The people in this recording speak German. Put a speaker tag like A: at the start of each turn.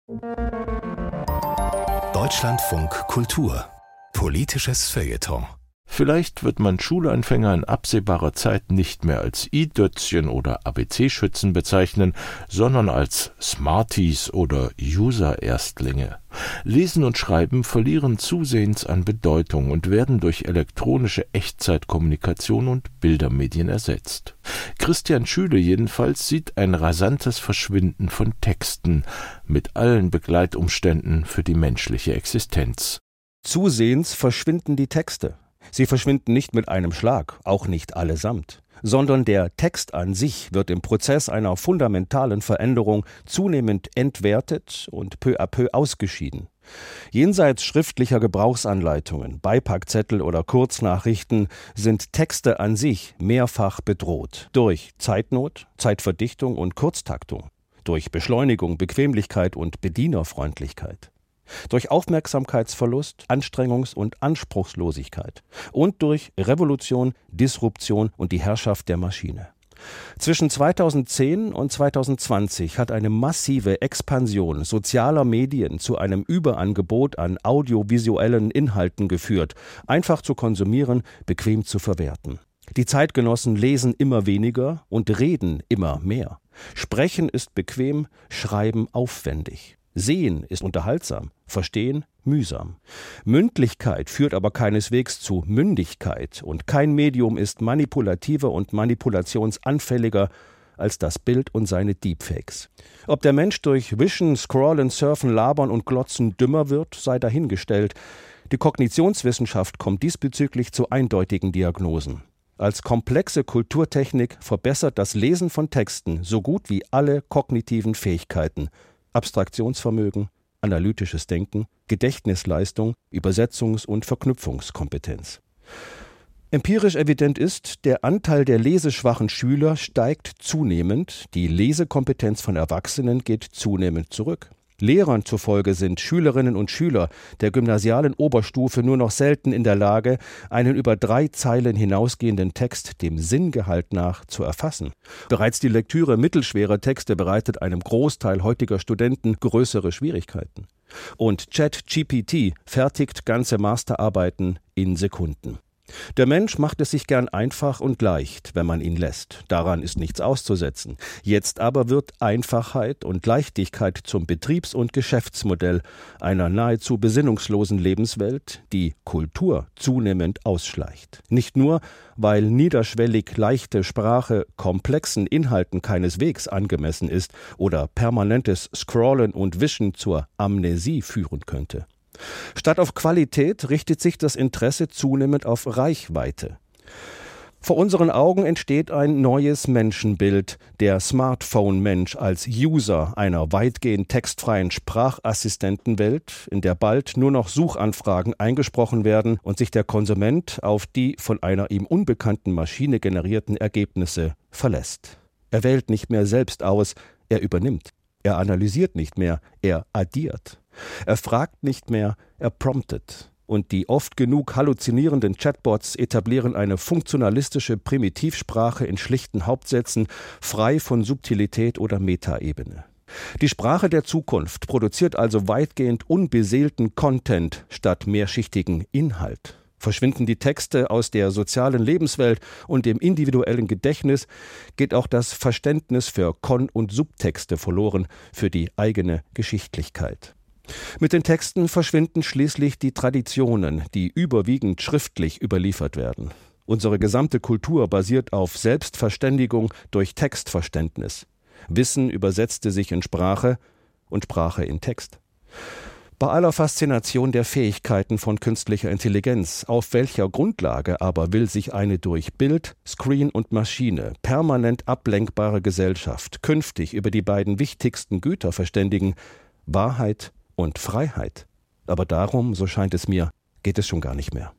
A: Deutschlandfunk Kultur. Politisches Feuilleton.
B: Vielleicht wird man Schulanfänger in absehbarer Zeit nicht mehr als i-Dötzchen oder ABC-Schützen bezeichnen, sondern als Smarties oder User-Erstlinge. Lesen und Schreiben verlieren zusehends an Bedeutung und werden durch elektronische Echtzeitkommunikation und Bildermedien ersetzt. Christian Schüle jedenfalls sieht ein rasantes Verschwinden von Texten mit allen Begleitumständen für die menschliche Existenz.
C: Zusehends verschwinden die Texte. Sie verschwinden nicht mit einem Schlag, auch nicht allesamt, sondern der Text an sich wird im Prozess einer fundamentalen Veränderung zunehmend entwertet und peu à peu ausgeschieden. Jenseits schriftlicher Gebrauchsanleitungen, Beipackzettel oder Kurznachrichten sind Texte an sich mehrfach bedroht. Durch Zeitnot, Zeitverdichtung und Kurztaktung, durch Beschleunigung, Bequemlichkeit und Bedienerfreundlichkeit, durch Aufmerksamkeitsverlust, Anstrengungs- und Anspruchslosigkeit und durch Revolution, Disruption und die Herrschaft der Maschine. Zwischen 2010 und 2020 hat eine massive Expansion sozialer Medien zu einem Überangebot an audiovisuellen Inhalten geführt, einfach zu konsumieren, bequem zu verwerten. Die Zeitgenossen lesen immer weniger und reden immer mehr. Sprechen ist bequem, Schreiben aufwendig. Sehen ist unterhaltsam, Verstehen mühsam. Mündlichkeit führt aber keineswegs zu Mündigkeit und kein Medium ist manipulativer und manipulationsanfälliger als das Bild und seine Deepfakes. Ob der Mensch durch Wischen, Scrollen, Surfen, Labern und Glotzen dümmer wird, sei dahingestellt. Die Kognitionswissenschaft kommt diesbezüglich zu eindeutigen Diagnosen. Als komplexe Kulturtechnik verbessert das Lesen von Texten so gut wie alle kognitiven Fähigkeiten: Abstraktionsvermögen, analytisches Denken, Gedächtnisleistung, Übersetzungs- und Verknüpfungskompetenz. Empirisch evident ist, der Anteil der leseschwachen Schüler steigt zunehmend, die Lesekompetenz von Erwachsenen geht zunehmend zurück. Lehrern zufolge sind Schülerinnen und Schüler der gymnasialen Oberstufe nur noch selten in der Lage, einen über 3 Zeilen hinausgehenden Text dem Sinngehalt nach zu erfassen. Bereits die Lektüre mittelschwerer Texte bereitet einem Großteil heutiger Studenten größere Schwierigkeiten. Und ChatGPT fertigt ganze Masterarbeiten in Sekunden. Der Mensch macht es sich gern einfach und leicht, wenn man ihn lässt. Daran ist nichts auszusetzen. Jetzt aber wird Einfachheit und Leichtigkeit zum Betriebs- und Geschäftsmodell einer nahezu besinnungslosen Lebenswelt, die Kultur zunehmend ausschleicht. Nicht nur, weil niederschwellig leichte Sprache komplexen Inhalten keineswegs angemessen ist oder permanentes Scrollen und Wischen zur Amnesie führen könnte. Statt auf Qualität richtet sich das Interesse zunehmend auf Reichweite. Vor unseren Augen entsteht ein neues Menschenbild, der Smartphone-Mensch als User einer weitgehend textfreien Sprachassistentenwelt, in der bald nur noch Suchanfragen eingesprochen werden und sich der Konsument auf die von einer ihm unbekannten Maschine generierten Ergebnisse verlässt. Er wählt nicht mehr selbst aus, er übernimmt. Er analysiert nicht mehr, er addiert. Er fragt nicht mehr, er promptet. Und die oft genug halluzinierenden Chatbots etablieren eine funktionalistische Primitivsprache in schlichten Hauptsätzen, frei von Subtilität oder Metaebene. Die Sprache der Zukunft produziert also weitgehend unbeseelten Content statt mehrschichtigen Inhalt. Verschwinden die Texte aus der sozialen Lebenswelt und dem individuellen Gedächtnis, geht auch das Verständnis für Kon- und Subtexte verloren, für die eigene Geschichtlichkeit. Mit den Texten verschwinden schließlich die Traditionen, die überwiegend schriftlich überliefert werden. Unsere gesamte Kultur basiert auf Selbstverständigung durch Textverständnis. Wissen übersetzte sich in Sprache und Sprache in Text. Bei aller Faszination der Fähigkeiten von künstlicher Intelligenz, auf welcher Grundlage aber will sich eine durch Bild, Screen und Maschine permanent ablenkbare Gesellschaft künftig über die beiden wichtigsten Güter verständigen: Wahrheit und Freiheit? Aber darum, so scheint es mir, geht es schon gar nicht mehr.